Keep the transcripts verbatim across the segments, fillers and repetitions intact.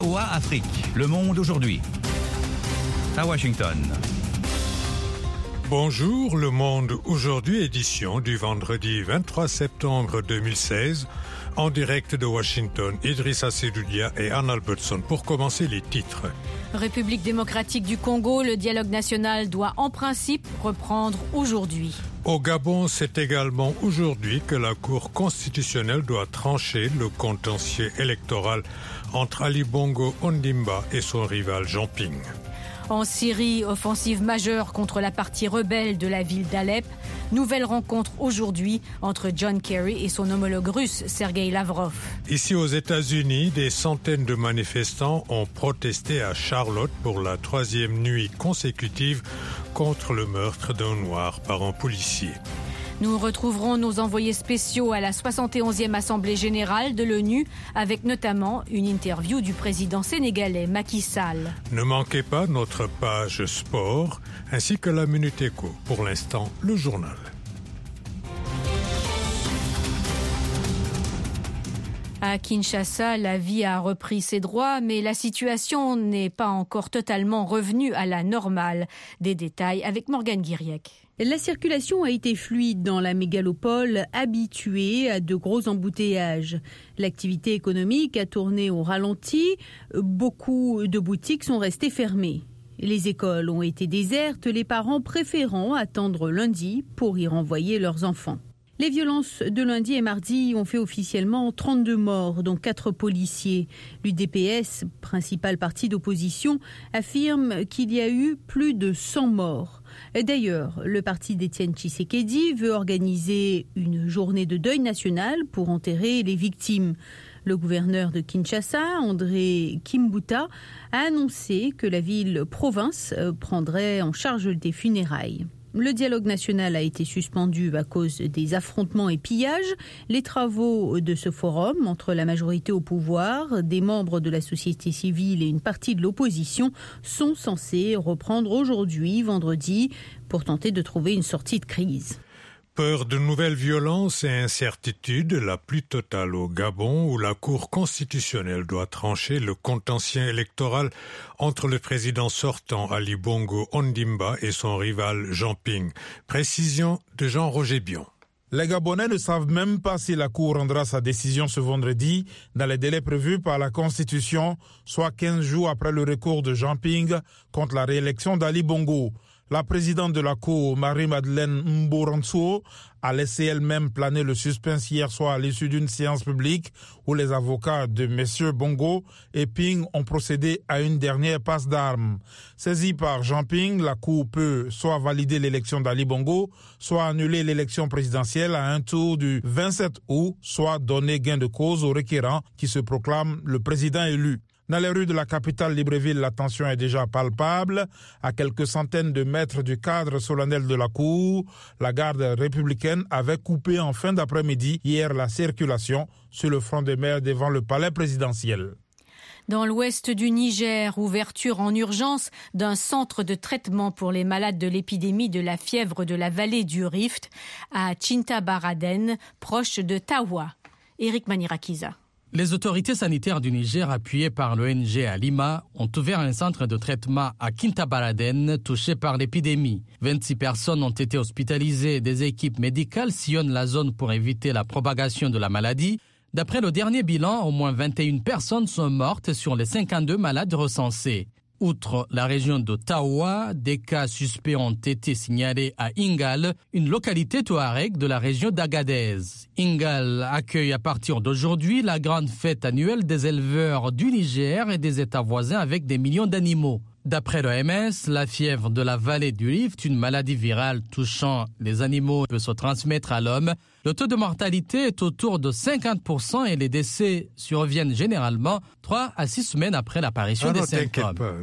O A Afrique, le monde aujourd'hui. À Washington. Bonjour, le monde aujourd'hui, édition du vendredi vingt-trois septembre deux mille seize. En direct de Washington, Idrissa Seloudia et Anne Albertson. Pour commencer, les titres. République démocratique du Congo, le dialogue national doit en principe reprendre aujourd'hui. Au Gabon, c'est également aujourd'hui que la Cour constitutionnelle doit trancher le contentieux électoral entre Ali Bongo Ondimba et son rival Jean Ping. En Syrie, offensive majeure contre la partie rebelle de la ville d'Alep. Nouvelle rencontre aujourd'hui entre John Kerry et son homologue russe, Sergei Lavrov. Ici aux États-Unis, des centaines de manifestants ont protesté à Charlotte pour la troisième nuit consécutive contre le meurtre d'un noir par un policier. Nous retrouverons nos envoyés spéciaux à la soixante et onzième Assemblée générale de l'ONU avec notamment une interview du président sénégalais Macky Sall. Ne manquez pas notre page sport ainsi que la Minute Éco. Pour l'instant, le journal. À Kinshasa, la vie a repris ses droits, mais la situation n'est pas encore totalement revenue à la normale. Des détails avec Morgane Guiriec. La circulation a été fluide dans la mégalopole, habituée à de gros embouteillages. L'activité économique a tourné au ralenti. Beaucoup de boutiques sont restées fermées. Les écoles ont été désertes, les parents préférant attendre lundi pour y renvoyer leurs enfants. Les violences de lundi et mardi ont fait officiellement trente-deux morts, dont quatre policiers. L'U D P S, principal parti d'opposition, affirme qu'il y a eu plus de cent morts. D'ailleurs, le parti d'Étienne Tshisekedi veut organiser une journée de deuil national pour enterrer les victimes. Le gouverneur de Kinshasa, André Kimbuta, a annoncé que la ville-province prendrait en charge des funérailles. Le dialogue national a été suspendu à cause des affrontements et pillages. Les travaux de ce forum entre la majorité au pouvoir, des membres de la société civile et une partie de l'opposition sont censés reprendre aujourd'hui, vendredi, pour tenter de trouver une sortie de crise. Peur de nouvelles violences et incertitudes, la plus totale au Gabon, où la Cour constitutionnelle doit trancher le contentieux électoral entre le président sortant Ali Bongo Ondimba et son rival Jean Ping. Précision de Jean-Roger Bion. Les Gabonais ne savent même pas si la Cour rendra sa décision ce vendredi dans les délais prévus par la Constitution, soit quinze jours après le recours de Jean Ping contre la réélection d'Ali Bongo. La présidente de la Cour, Marie-Madeleine Mboranso, a laissé elle-même planer le suspense hier soir à l'issue d'une séance publique où les avocats de messieurs Bongo et Ping ont procédé à une dernière passe d'armes. Saisie par Jean Ping, la Cour peut soit valider l'élection d'Ali Bongo, soit annuler l'élection présidentielle à un tour du vingt-sept août, soit donner gain de cause au requérant qui se proclame le président élu. Dans les rues de la capitale Libreville, la tension est déjà palpable. À quelques centaines de mètres du cadre solennel de la Cour, la garde républicaine avait coupé en fin d'après-midi hier la circulation sur le front de mer devant le palais présidentiel. Dans l'ouest du Niger, ouverture en urgence d'un centre de traitement pour les malades de l'épidémie de la fièvre de la vallée du Rift à Chintabaraden, proche de Tawa. Éric Manirakiza. Les autorités sanitaires du Niger, appuyées par l'O N G à Lima, ont ouvert un centre de traitement à Kintabaraden, touché par l'épidémie. vingt-six personnes ont été hospitalisées. Des équipes médicales sillonnent la zone pour éviter la propagation de la maladie. D'après le dernier bilan, au moins vingt et une personnes sont mortes sur les cinquante-deux malades recensés. Outre la région de Tawa, des cas suspects ont été signalés à Ingal, une localité touareg de la région d'Agadez. Ingal accueille à partir d'aujourd'hui la grande fête annuelle des éleveurs du Niger et des États voisins avec des millions d'animaux. D'après l'O M S, la fièvre de la vallée du Rift, une maladie virale touchant les animaux, peut se transmettre à l'homme. Le taux de mortalité est autour de cinquante pour cent et les décès surviennent généralement trois à six semaines après l'apparition ah des non, symptômes. Pas.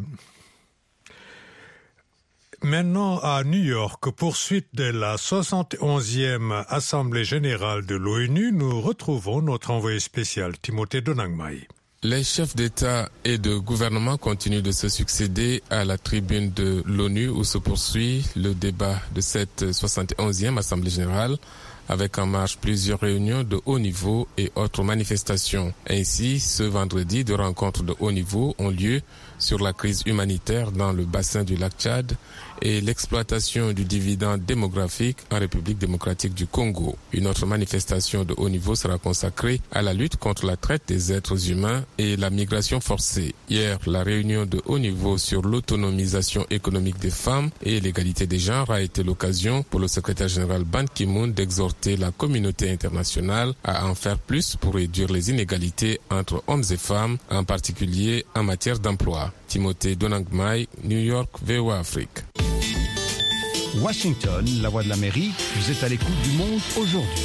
Maintenant, à New York, poursuite de la soixante et onzième Assemblée générale de l'ONU, nous retrouvons notre envoyé spécial, Timothée Donangmai. Les chefs d'État et de gouvernement continuent de se succéder à la tribune de l'ONU où se poursuit le débat de cette soixante et onzième Assemblée générale avec en marche plusieurs réunions de haut niveau et autres manifestations. Ainsi, ce vendredi, deux rencontres de haut niveau ont lieu sur la crise humanitaire dans le bassin du lac Tchad et l'exploitation du dividende démographique en République démocratique du Congo. Une autre manifestation de haut niveau sera consacrée à la lutte contre la traite des êtres humains et la migration forcée. Hier, la réunion de haut niveau sur l'autonomisation économique des femmes et l'égalité des genres a été l'occasion pour le secrétaire général Ban Ki-moon d'exhorter la communauté internationale à en faire plus pour réduire les inégalités entre hommes et femmes, en particulier en matière d'emploi. Timothée Donangmai, New York, V O A Afrique. Washington, la voix de l'Amérique, vous êtes à l'écoute du monde aujourd'hui.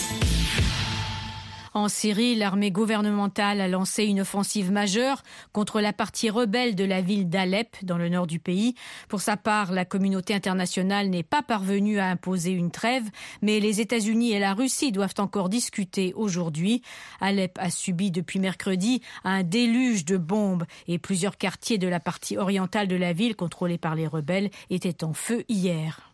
En Syrie, l'armée gouvernementale a lancé une offensive majeure contre la partie rebelle de la ville d'Alep, dans le nord du pays. Pour sa part, la communauté internationale n'est pas parvenue à imposer une trêve, mais les États-Unis et la Russie doivent encore discuter aujourd'hui. Alep a subi depuis mercredi un déluge de bombes et plusieurs quartiers de la partie orientale de la ville, contrôlés par les rebelles, étaient en feu hier.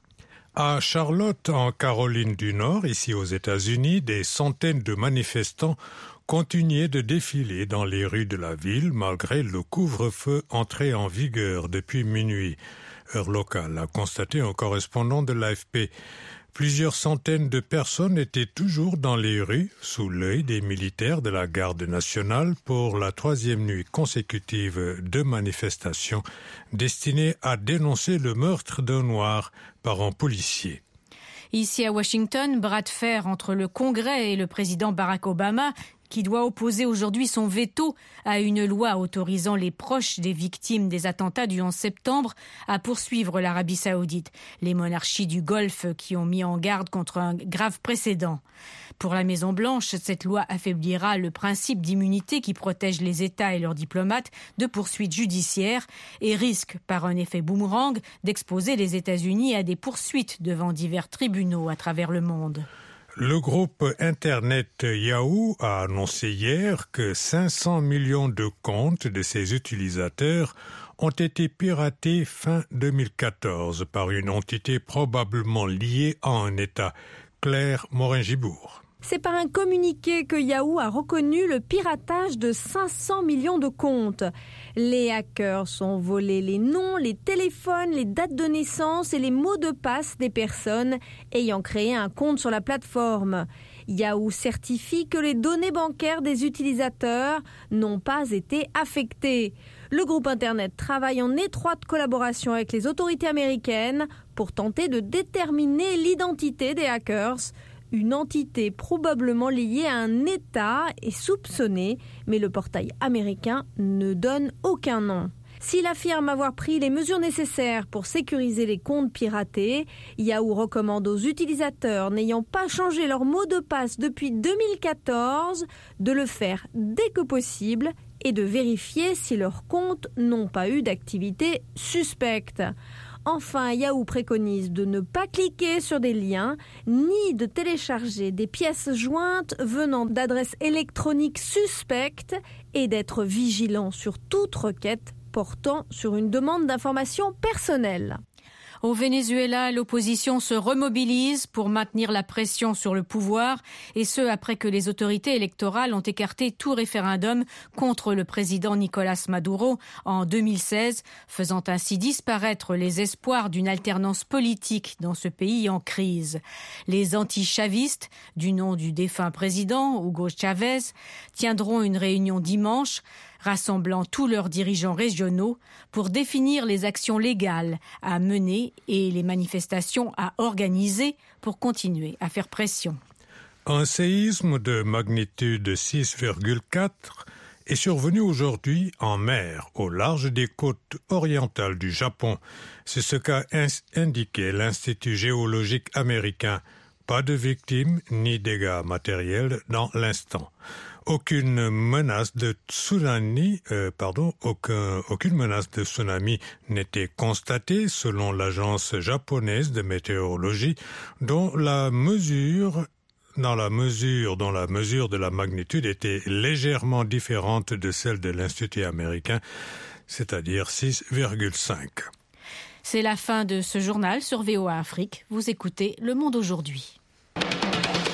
À Charlotte, en Caroline du Nord, ici aux États-Unis, des centaines de manifestants continuaient de défiler dans les rues de la ville malgré le couvre-feu entré en vigueur depuis minuit. Heure locale, a constaté un correspondant de l'A F P. Plusieurs centaines de personnes étaient toujours dans les rues, sous l'œil des militaires de la Garde nationale pour la troisième nuit consécutive de manifestations destinées à dénoncer le meurtre d'un Noir par un policier. Ici à Washington, bras de fer entre le Congrès et le président Barack Obama, qui doit opposer aujourd'hui son veto à une loi autorisant les proches des victimes des attentats du onze septembre à poursuivre l'Arabie saoudite, les monarchies du Golfe qui ont mis en garde contre un grave précédent. Pour la Maison-Blanche, cette loi affaiblira le principe d'immunité qui protège les États et leurs diplomates de poursuites judiciaires et risque, par un effet boomerang, d'exposer les États-Unis à des poursuites devant divers tribunaux à travers le monde. Le groupe Internet Yahoo a annoncé hier que cinq cents millions de comptes de ses utilisateurs ont été piratés fin deux mille quatorze par une entité probablement liée à un État. Claire Morin-Gibourg. C'est par un communiqué que Yahoo a reconnu le piratage de cinq cents millions de comptes. Les hackers ont volé les noms, les téléphones, les dates de naissance et les mots de passe des personnes ayant créé un compte sur la plateforme. Yahoo certifie que les données bancaires des utilisateurs n'ont pas été affectées. Le groupe Internet travaille en étroite collaboration avec les autorités américaines pour tenter de déterminer l'identité des hackers. Une entité probablement liée à un État est soupçonnée, mais le portail américain ne donne aucun nom. S'il affirme avoir pris les mesures nécessaires pour sécuriser les comptes piratés, Yahoo recommande aux utilisateurs n'ayant pas changé leur mot de passe depuis deux mille quatorze de le faire dès que possible et de vérifier si leurs comptes n'ont pas eu d'activité suspecte. Enfin, Yahoo préconise de ne pas cliquer sur des liens, ni de télécharger des pièces jointes venant d'adresses électroniques suspectes et d'être vigilant sur toute requête portant sur une demande d'informations personnelles. Au Venezuela, l'opposition se remobilise pour maintenir la pression sur le pouvoir, et ce après que les autorités électorales ont écarté tout référendum contre le président Nicolás Maduro en deux mille seize, faisant ainsi disparaître les espoirs d'une alternance politique dans ce pays en crise. Les anti-chavistes, du nom du défunt président Hugo Chavez, tiendront une réunion dimanche, rassemblant tous leurs dirigeants régionaux pour définir les actions légales à mener et les manifestations à organiser pour continuer à faire pression. Un séisme de magnitude six virgule quatre est survenu aujourd'hui en mer, au large des côtes orientales du Japon. C'est ce qu'a indiqué l'Institut géologique américain. Pas de victimes ni dégâts matériels dans l'instant. Aucune menace de tsunami, euh, pardon, aucun, aucune menace de tsunami n'était constatée selon l'agence japonaise de météorologie, dont la mesure, dans la mesure, dont la mesure de la magnitude était légèrement différente de celle de l'Institut américain, c'est-à-dire six virgule cinq. C'est la fin de ce journal sur V O A Afrique. Vous écoutez Le Monde aujourd'hui.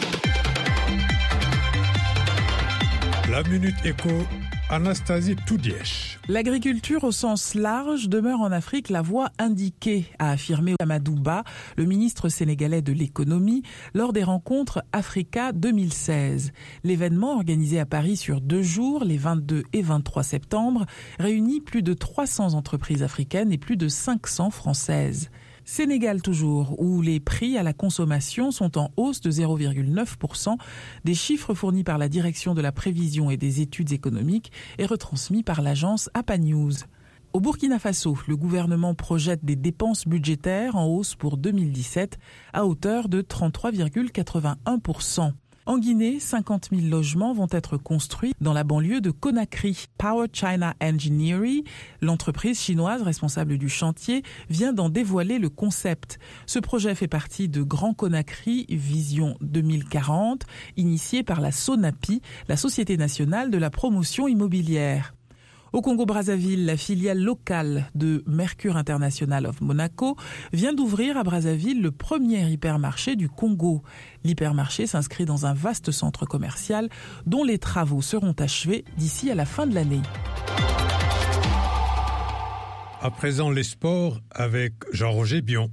La Minute Éco, Anastasie Toudièche. L'agriculture au sens large demeure en Afrique la voie indiquée, a affirmé Amadou Ba, le ministre sénégalais de l'économie, lors des rencontres Africa deux mille seize. L'événement, organisé à Paris sur deux jours, les vingt-deux et vingt-trois septembre, réunit plus de trois cents entreprises africaines et plus de cinq cents françaises. Sénégal toujours, où les prix à la consommation sont en hausse de zéro virgule neuf pour cent, des chiffres fournis par la Direction de la prévision et des études économiques et retransmis par l'agence A P A News. Au Burkina Faso, le gouvernement projette des dépenses budgétaires en hausse pour deux mille dix-sept à hauteur de trente-trois virgule quatre-vingt-un pour cent. En Guinée, cinquante mille logements vont être construits dans la banlieue de Conakry. Power China Engineering, l'entreprise chinoise responsable du chantier, vient d'en dévoiler le concept. Ce projet fait partie de Grand Conakry Vision deux mille quarante, initié par la SONAPI, la Société nationale de la promotion immobilière. Au Congo-Brazzaville, la filiale locale de Mercure International of Monaco vient d'ouvrir à Brazzaville le premier hypermarché du Congo. L'hypermarché s'inscrit dans un vaste centre commercial dont les travaux seront achevés d'ici à la fin de l'année. À présent, les sports avec Jean-Roger Bion.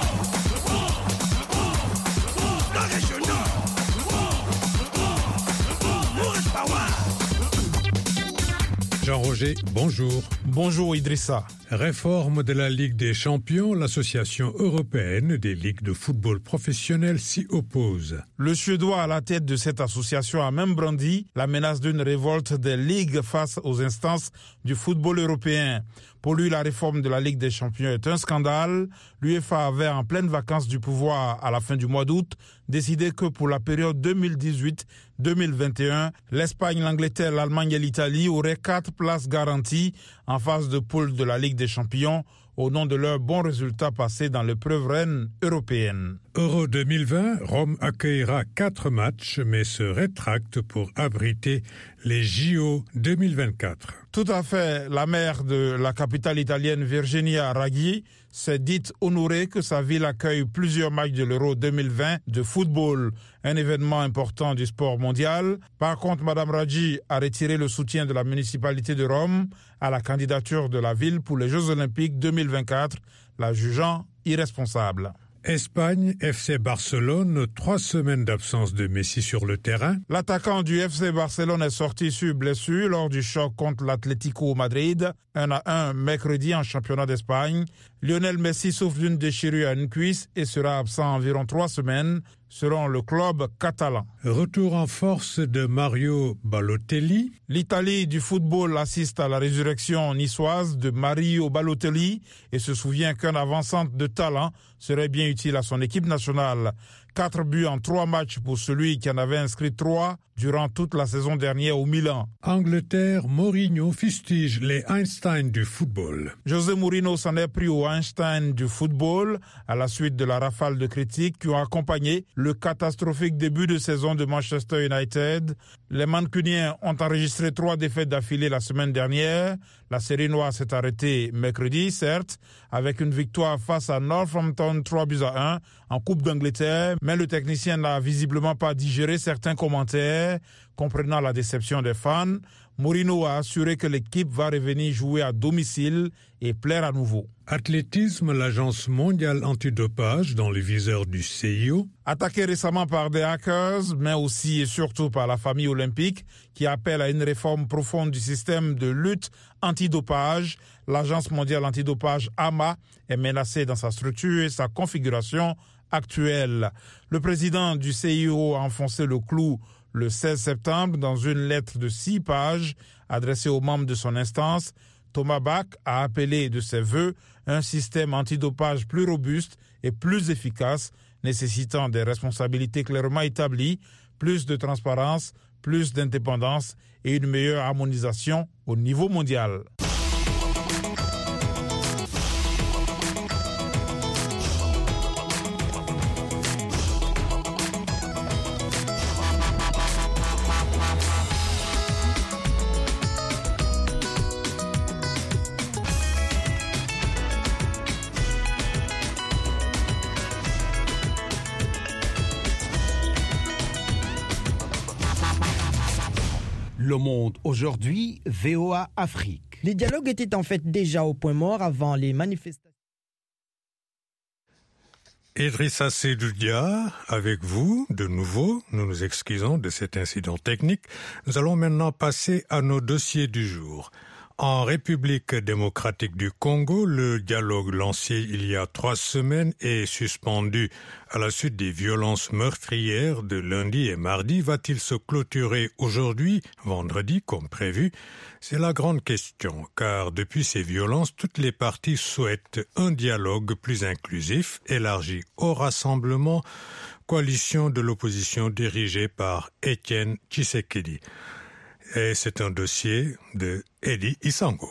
Jean-Roger, bonjour. Bonjour Idrissa. Réforme de la Ligue des Champions, l'Association européenne des ligues de football professionnel s'y oppose. Le Suédois à la tête de cette association a même brandi la menace d'une révolte des ligues face aux instances du football européen. Pour lui, la réforme de la Ligue des Champions est un scandale. L'UEFA avait, en pleine vacances du pouvoir à la fin du mois d'août, décidé que pour la période deux mille dix-huit deux mille vingt et un, l'Espagne, l'Angleterre, l'Allemagne et l'Italie auraient quatre places garanties en phase de poule de la Ligue des Champions au nom de leurs bons résultats passés dans l'épreuve reine européenne. Euro deux mille vingt, Rome accueillera quatre matchs mais se rétracte pour abriter les J O deux mille vingt-quatre. Tout à fait. La maire de la capitale italienne, Virginia Raggi, s'est dite honorée que sa ville accueille plusieurs matchs de l'Euro deux mille vingt de football, un événement important du sport mondial. Par contre, Madame Raggi a retiré le soutien de la municipalité de Rome à la candidature de la ville pour les Jeux Olympiques deux mille vingt-quatre, la jugeant irresponsable. Espagne, F C Barcelone, trois semaines d'absence de Messi sur le terrain. L'attaquant du F C Barcelone est sorti sur blessure lors du choc contre l'Atlético Madrid, un à un mercredi en championnat d'Espagne. Lionel Messi souffre d'une déchirure à une cuisse et sera absent environ trois semaines, selon le club catalan. Retour en force de Mario Balotelli. L'Italie du football assiste à la résurrection niçoise de Mario Balotelli et se souvient qu'un avant-centre de talent serait bien utile à son équipe nationale. Quatre buts en trois matchs pour celui qui en avait inscrit trois durant toute la saison dernière au Milan. Angleterre, Mourinho fustige les Einstein du football. José Mourinho s'en est pris aux Einstein du football à la suite de la rafale de critiques qui ont accompagné le catastrophique début de saison de Manchester United. Les Mancuniens ont enregistré trois défaites d'affilée la semaine dernière. La série noire s'est arrêtée mercredi, certes, avec une victoire face à Northampton trois buts à un en Coupe d'Angleterre, mais le technicien n'a visiblement pas digéré certains commentaires, comprenant la déception des fans. Mourinho a assuré que l'équipe va revenir jouer à domicile et plaire à nouveau. Athlétisme, l'agence mondiale antidopage dans le viseur du C I O. Attaqué récemment par des hackers, mais aussi et surtout par la famille olympique, qui appelle à une réforme profonde du système de lutte antidopage, l'agence mondiale antidopage A M A est menacée dans sa structure et sa configuration actuelle. Le président du C I O a enfoncé le clou le seize septembre dans une lettre de six pages adressée aux membres de son instance. Thomas Bach a appelé de ses vœux un système antidopage plus robuste et plus efficace, nécessitant des responsabilités clairement établies, plus de transparence, plus d'indépendance et une meilleure harmonisation au niveau mondial. Le Monde aujourd'hui, V O A Afrique. Les dialogues étaient en fait déjà au point mort avant les manifestations. Idrissa Seydoudia, avec vous, de nouveau, nous nous excusons de cet incident technique. Nous allons maintenant passer à nos dossiers du jour. En République démocratique du Congo, le dialogue lancé il y a trois semaines est suspendu à la suite des violences meurtrières de lundi et mardi. Va-t-il se clôturer aujourd'hui, vendredi, comme prévu? C'est la grande question, car depuis ces violences, toutes les parties souhaitent un dialogue plus inclusif, élargi au rassemblement, coalition de l'opposition dirigée par Étienne Tshisekedi. Et c'est un dossier de Eddie Isango.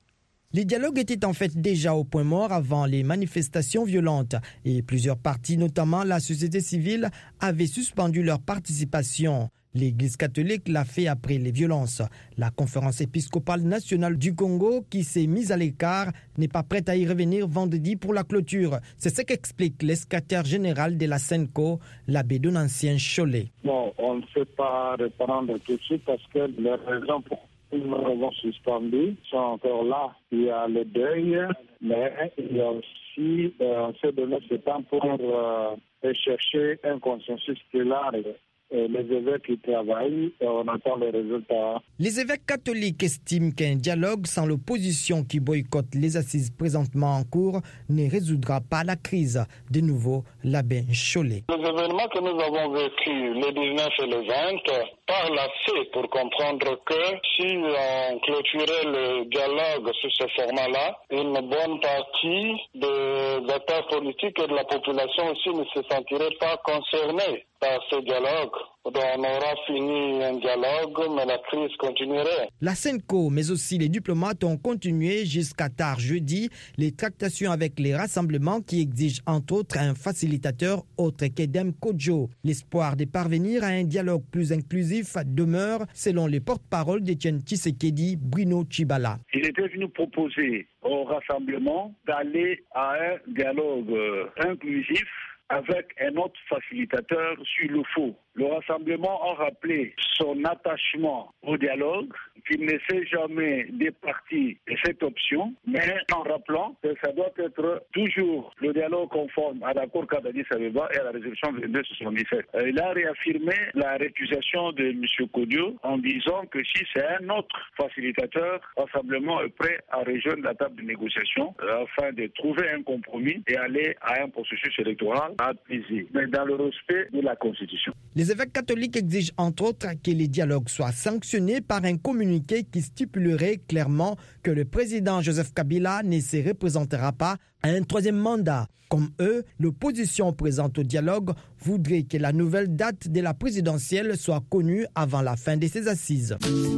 Les dialogues étaient en fait déjà au point mort avant les manifestations violentes et plusieurs partis, notamment la société civile, avaient suspendu leur participation. L'Église catholique l'a fait après les violences. La conférence épiscopale nationale du Congo, qui s'est mise à l'écart, n'est pas prête à y revenir vendredi pour la clôture. C'est ce qu'explique l'escataire général de la Senco, l'abbé Donancien Cholet. Bon, on ne peut pas reprendre tout de suite parce que les raisons pour lesquelles nous avons suspendu sont encore là. Il y a le deuil, mais il y a aussi, euh, on s'est donné ce temps pour euh, chercher un consensus plus large. Les évêques qui travaillent, on attend les résultats. Les évêques catholiques estiment qu'un dialogue sans l'opposition qui boycotte les assises présentement en cours ne résoudra pas la crise. De nouveau, l'abbé Cholet. Les événements que nous avons vécus le dix-neuf et le vingt parlent assez pour comprendre que si on clôturait le dialogue sous ce format-là, une bonne partie des acteurs politiques et de la population aussi ne se sentirait pas concernée par ce dialogue. Donc on aura fini un dialogue, mais la crise continuerait. La Senco, mais aussi les diplomates ont continué jusqu'à tard jeudi les tractations avec les rassemblements qui exigent entre autres un facilitateur autre qu'Edem Kodjo. L'espoir de parvenir à un dialogue plus inclusif demeure, selon le porte-parole d'Étienne Tshisekedi, Bruno Tshibala. Il était venu proposer au rassemblement d'aller à un dialogue inclusif avec un autre facilitateur sur le faux. Le rassemblement a rappelé son attachement au dialogue, qu'il ne s'est jamais départi de cette option, mais en rappelant que ça doit être toujours le dialogue conforme à l'accord qu'Addis Abeba et à la résolution vingt-deux soixante-dix-sept. Il a réaffirmé la récusation de M. Kodjo en disant que si c'est un autre facilitateur, le rassemblement est prêt à rejoindre la table de négociation afin de trouver un compromis et aller à un processus électoral apaisé, mais dans le respect de la Constitution. Les évêques catholiques exigent entre autres que les dialogues soient sanctionnés par un communiqué qui stipulerait clairement que le président Joseph Kabila ne se représentera pas à un troisième mandat. Comme eux, l'opposition présente au dialogue voudrait que la nouvelle date de la présidentielle soit connue avant la fin de ces assises.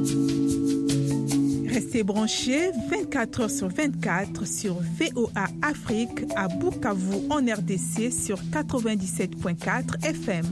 Restez branchés vingt-quatre heures sur vingt-quatre sur V O A Afrique à Bukavu en R D C sur quatre-vingt-dix-sept virgule quatre F M.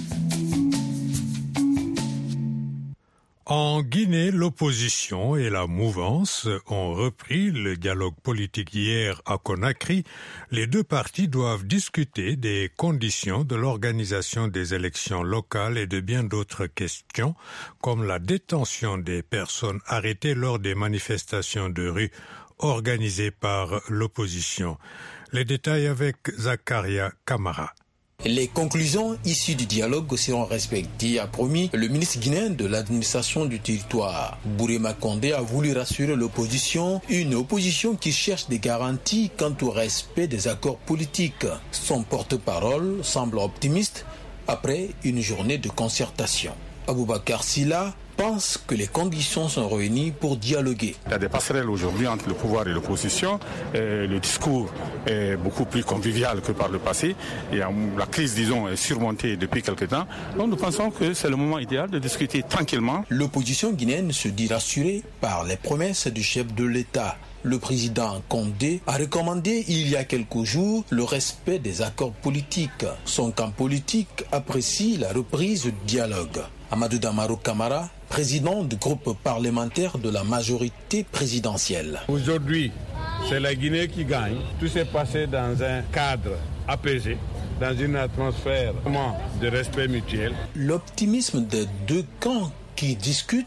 En Guinée, l'opposition et la mouvance ont repris le dialogue politique hier à Conakry. Les deux partis doivent discuter des conditions de l'organisation des élections locales et de bien d'autres questions, comme la détention des personnes arrêtées lors des manifestations de rue organisées par l'opposition. Les détails avec Zakaria Kamara. Les conclusions issues du dialogue seront respectées, a promis le ministre guinéen de l'administration du territoire. Bourema Condé a voulu rassurer l'opposition, une opposition qui cherche des garanties quant au respect des accords politiques. Son porte-parole semble optimiste après une journée de concertation. Aboubakar Silla pense que les conditions sont réunies pour dialoguer. Il y a des passerelles aujourd'hui entre le pouvoir et l'opposition. Et le discours est beaucoup plus convivial que par le passé. Et la crise, disons, est surmontée depuis quelque temps. Donc nous pensons que c'est le moment idéal de discuter tranquillement. L'opposition guinéenne se dit rassurée par les promesses du chef de l'État. Le président Condé a recommandé il y a quelques jours le respect des accords politiques. Son camp politique apprécie la reprise du dialogue. Amadou Damaro Camara, président du groupe parlementaire de la majorité présidentielle. Aujourd'hui, c'est la Guinée qui gagne. Tout s'est passé dans un cadre apaisé, dans une atmosphère de respect mutuel. L'optimisme des deux camps qui discutent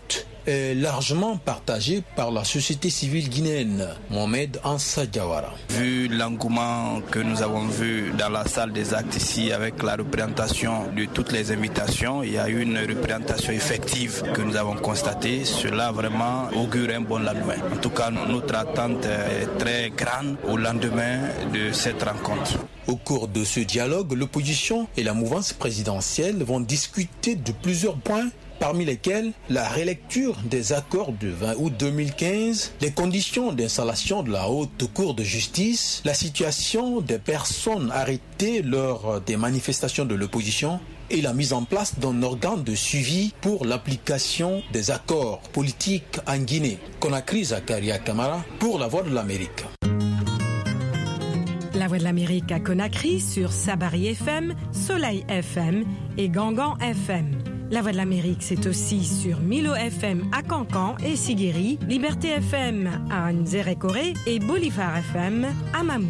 est largement partagé par la société civile guinéenne. Mohamed Ansa Diawara. Vu l'engouement que nous avons vu dans la salle des actes ici avec la représentation de toutes les invitations, il y a eu une représentation effective que nous avons constatée. Cela vraiment augure un bon lendemain. En tout cas, notre attente est très grande au lendemain de cette rencontre. Au cours de ce dialogue, l'opposition et la mouvance présidentielle vont discuter de plusieurs points, parmi lesquels la relecture des accords du vingt août deux mille quinze, les conditions d'installation de la haute cour de justice, la situation des personnes arrêtées lors des manifestations de l'opposition et la mise en place d'un organe de suivi pour l'application des accords politiques en Guinée. Conakry, Zakaria Kamara pour La Voix de l'Amérique. La Voix de l'Amérique à Conakry sur Sabari F M, Soleil F M et Gangan F M. La Voix de l'Amérique, c'est aussi sur Milo F M à Cancan et Siguiri, Liberté F M à Nzérékoré et Bolivar F M à Mamou.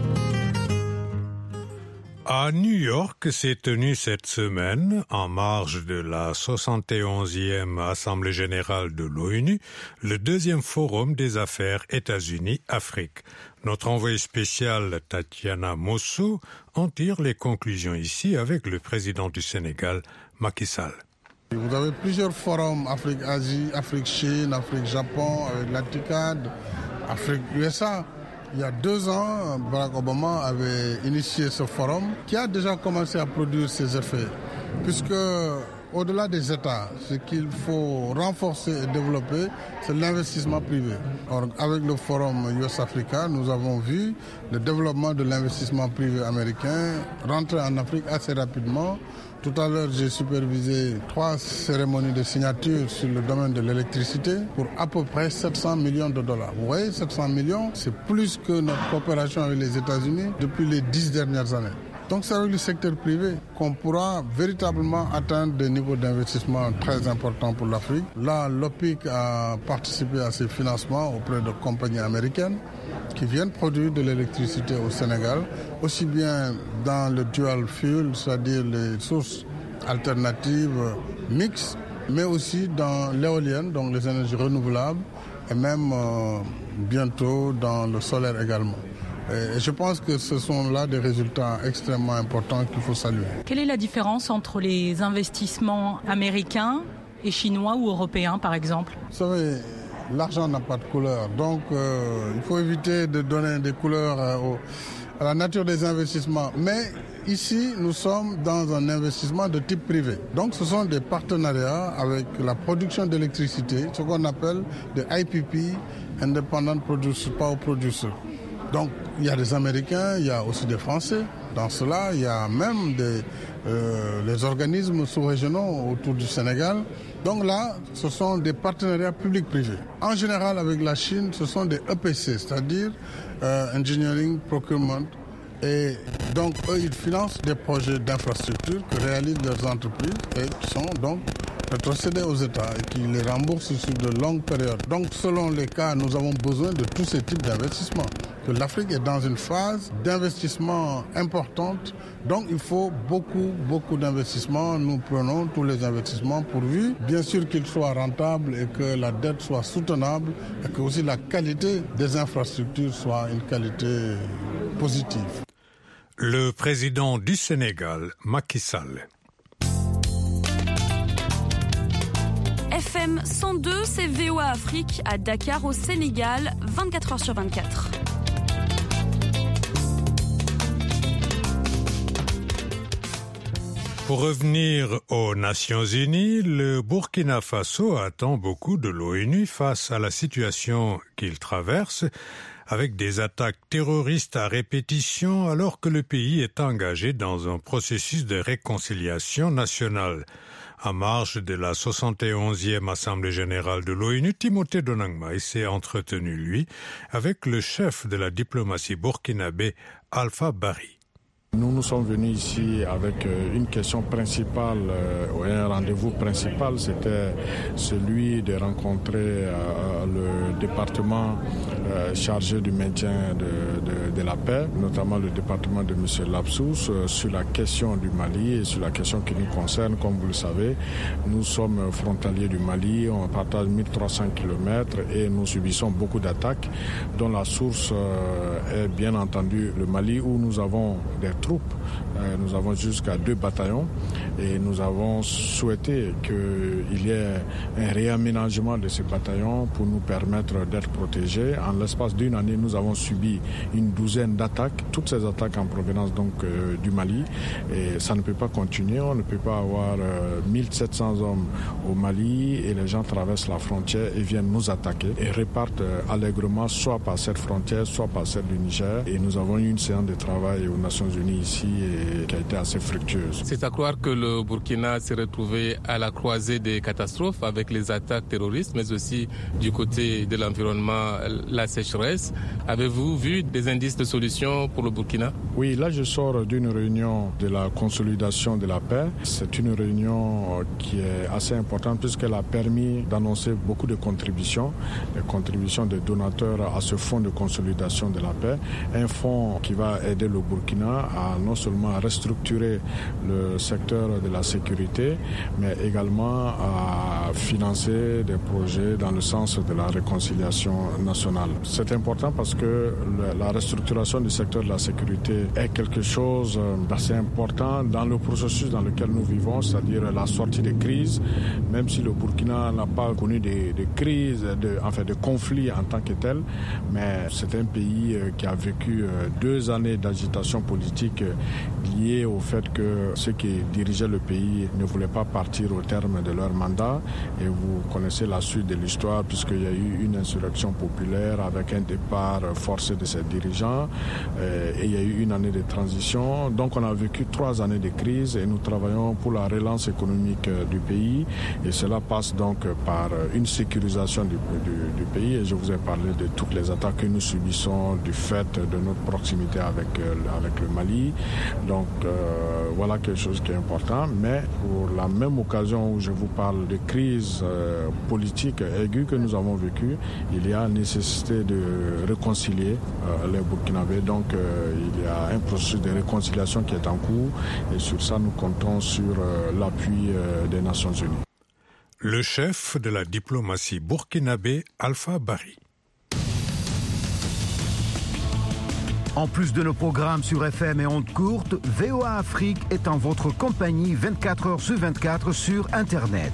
À New York s'est tenu cette semaine, en marge de la soixante et onzième Assemblée générale de l'ONU, le deuxième forum des affaires États-Unis-Afrique. Notre envoyé spécial Tatiana Mosso en tire les conclusions ici avec le président du Sénégal, Macky Sall. Vous avez plusieurs forums, Afrique-Asie, Afrique-Chine, Afrique-Japon, avec la T I C A D, Afrique-U S A. Il y a deux ans, Barack Obama avait initié ce forum qui a déjà commencé à produire ses effets. Puisque au-delà des États, ce qu'il faut renforcer et développer, c'est l'investissement privé. Or, avec le forum U S-Africa, nous avons vu le développement de l'investissement privé américain rentrer en Afrique assez rapidement. Tout à l'heure, j'ai supervisé trois cérémonies de signature sur le domaine de l'électricité pour à peu près sept cents millions de dollars. Vous voyez, sept cents millions, c'est plus que notre coopération avec les États-Unis depuis les dix dernières années. Donc c'est avec le secteur privé qu'on pourra véritablement atteindre des niveaux d'investissement très importants pour l'Afrique. Là, l'O P I C a participé à ces financements auprès de compagnies américaines qui viennent produire de l'électricité au Sénégal, aussi bien dans le dual fuel, c'est-à-dire les sources alternatives mixtes, mais aussi dans l'éolienne, donc les énergies renouvelables, et même euh, bientôt dans le solaire également. Et je pense que ce sont là des résultats extrêmement importants qu'il faut saluer. Quelle est la différence entre les investissements américains et chinois ou européens, par exemple ? Vous savez, l'argent n'a pas de couleur, donc euh, il faut éviter de donner des couleurs euh, au, à la nature des investissements. Mais ici, nous sommes dans un investissement de type privé. Donc ce sont des partenariats avec la production d'électricité, ce qu'on appelle des I P P, Independent Producer, Power Producer. Donc il y a des Américains, il y a aussi des Français. Dans cela, il y a même des, euh, les organismes sous-régionaux autour du Sénégal. Donc là, ce sont des partenariats publics-privés. En général, avec la Chine, ce sont des E P C, c'est-à-dire euh, Engineering Procurement. Et donc, eux, ils financent des projets d'infrastructure que réalisent leurs entreprises et qui sont donc rétrocédés aux États et qui les remboursent sur de longues périodes. Donc, selon les cas, nous avons besoin de tous ces types d'investissements. Que l'Afrique est dans une phase d'investissement importante. Donc, il faut beaucoup, beaucoup d'investissements. Nous prenons tous les investissements pourvu, bien sûr qu'ils soient rentables et que la dette soit soutenable et que aussi la qualité des infrastructures soit une qualité positive. Le président du Sénégal, Macky Sall. F M cent deux, c'est V O A Afrique à Dakar au Sénégal, vingt-quatre heures sur vingt-quatre. Pour revenir aux Nations Unies, le Burkina Faso attend beaucoup de l'ONU face à la situation qu'il traverse, avec des attaques terroristes à répétition, alors que le pays est engagé dans un processus de réconciliation nationale. À marge de la soixante et onzième Assemblée générale de l'ONU, Timothée Donangmaï s'est entretenu, lui, avec le chef de la diplomatie burkinabé, Alpha Bari. Nous nous sommes venus ici avec une question principale, un rendez-vous principal, c'était celui de rencontrer le département chargé du maintien de, de, de la paix, notamment le département de M. Lapsous, sur la question du Mali et sur la question qui nous concerne. Comme vous le savez, nous sommes frontaliers du Mali, on partage mille trois cents kilomètres et nous subissons beaucoup d'attaques, dont la source est bien entendu le Mali, où nous avons des troupes. Nous avons jusqu'à deux bataillons et nous avons souhaité qu'il y ait un réaménagement de ces bataillons pour nous permettre d'être protégés. En l'espace d'une année, nous avons subi une douzaine d'attaques, toutes ces attaques en provenance donc euh, du Mali, et ça ne peut pas continuer. On ne peut pas avoir euh, mille sept cents hommes au Mali et les gens traversent la frontière et viennent nous attaquer et repartent euh, allègrement soit par cette frontière, soit par celle du Niger. Et nous avons eu une séance de travail aux Nations Unies ici et qui a été assez fructueuse. C'est à croire que le Burkina s'est retrouvé à la croisée des catastrophes avec les attaques terroristes, mais aussi du côté de l'environnement, la sécheresse. Avez-vous vu des indices de solution pour le Burkina? Oui, là je sors d'une réunion de la consolidation de la paix. C'est une réunion qui est assez importante puisqu'elle a permis d'annoncer beaucoup de contributions, des contributions des donateurs à ce fonds de consolidation de la paix, un fonds qui va aider le Burkina à non seulement à restructurer le secteur de la sécurité, mais également à financer des projets dans le sens de la réconciliation nationale. C'est important parce que la restructuration du secteur de la sécurité est quelque chose d'assez important dans le processus dans lequel nous vivons, c'est-à-dire la sortie des crises, même si le Burkina n'a pas connu de, de crises, de, enfin de conflits en tant que tel, mais c'est un pays qui a vécu deux années d'agitation politique liée au fait que ceux qui dirigeaient le pays ne voulaient pas partir au terme de leur mandat. Et vous connaissez la suite de l'histoire puisqu'il y a eu une insurrection populaire avec un départ forcé de ces dirigeants et il y a eu une année de transition. Donc on a vécu trois années de crise et nous travaillons pour la relance économique du pays et cela passe donc par une sécurisation du, du, du pays et je vous ai parlé de toutes les attaques que nous subissons du fait de notre proximité avec, avec le Mali. Donc euh, voilà quelque chose qui est important, mais pour la même occasion où je vous parle de crise euh, politique aiguë que nous avons vécue, il y a nécessité de réconcilier euh, les Burkinabés. Donc euh, il y a un processus de réconciliation qui est en cours et sur ça nous comptons sur euh, l'appui euh, des Nations Unies. Le chef de la diplomatie burkinabé, Alpha Barry. En plus de nos programmes sur F M et ondes courtes, V O A Afrique est en votre compagnie vingt-quatre heures sur vingt-quatre sur Internet.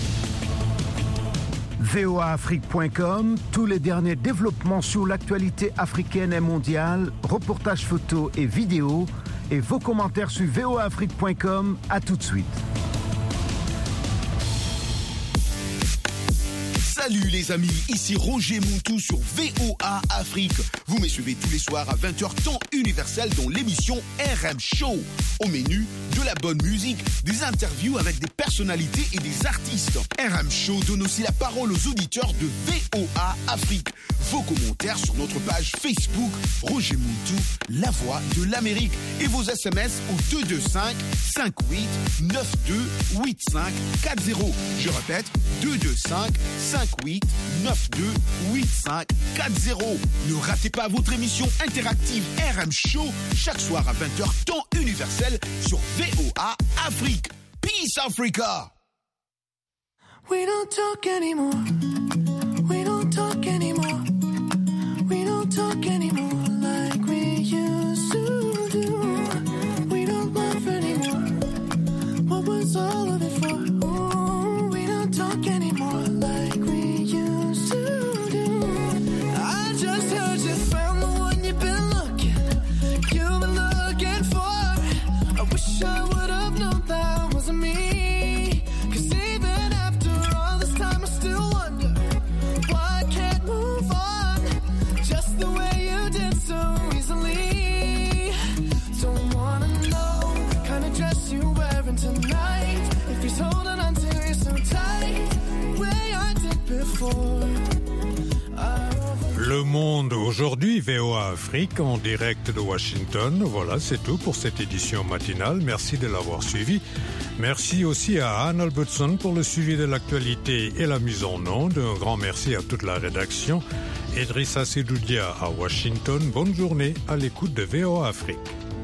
V O A Afrique point com, tous les derniers développements sur l'actualité africaine et mondiale, reportages photos et vidéos, et vos commentaires sur V O A Afrique point com. À tout de suite. Salut les amis, ici Roger Montou sur V O A Afrique. Vous me suivez tous les soirs à vingt heures temps universel dans l'émission R M Show. Au menu, de la bonne musique, des interviews avec des personnalités et des artistes. R M Show donne aussi la parole aux auditeurs de V O A Afrique. Vos commentaires sur notre page Facebook Roger Montou, la voix de l'Amérique. Et vos S M S au deux deux cinq, cinq huit, neuf deux, huit cinq quatre zéro. Je répète, deux deux cinq, cinq huit, neuf deux, huit cinq quatre zéro. Ne ratez pas votre émission interactive R M Show chaque soir à vingt heures temps universel sur V O A Afrique. Peace Africa. We don't talk anymore. We don't talk anymore. We don't talk anymore like we used to do. We don't laugh anymore. What was all of it for? Ooh, we don't talk anymore like we used to do. I just heard you found the one you've been looking, you've been looking for. I wish I would have known that wasn't me. Cause even after all this time I still wonder aujourd'hui, V O A Afrique en direct de Washington. Voilà, c'est tout pour cette édition matinale. Merci de l'avoir suivi. Merci aussi à Anne Albertson pour le suivi de l'actualité et la mise en onde. Un grand merci à toute la rédaction. Idrissa Sedoudia à Washington. Bonne journée à l'écoute de V O A Afrique.